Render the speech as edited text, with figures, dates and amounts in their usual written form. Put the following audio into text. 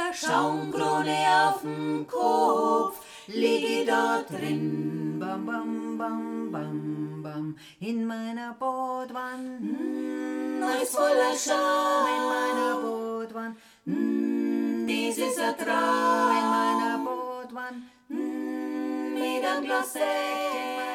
Schaumkrone auf'm Kopf, lieg ich dort drin. Bam, bam, bam, bam, bam, in meiner Bootwanne. Alles voller Schaum, In meiner Bootwanne. dies ist ein In Traum, meiner Bootwanne. mit einem Glas Sekt in